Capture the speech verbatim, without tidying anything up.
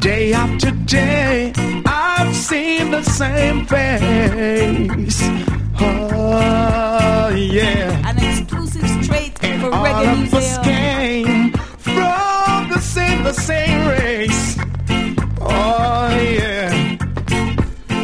Day after day, I've seen the same face. Oh, yeah. An exclusive straight And for all reggae of music. a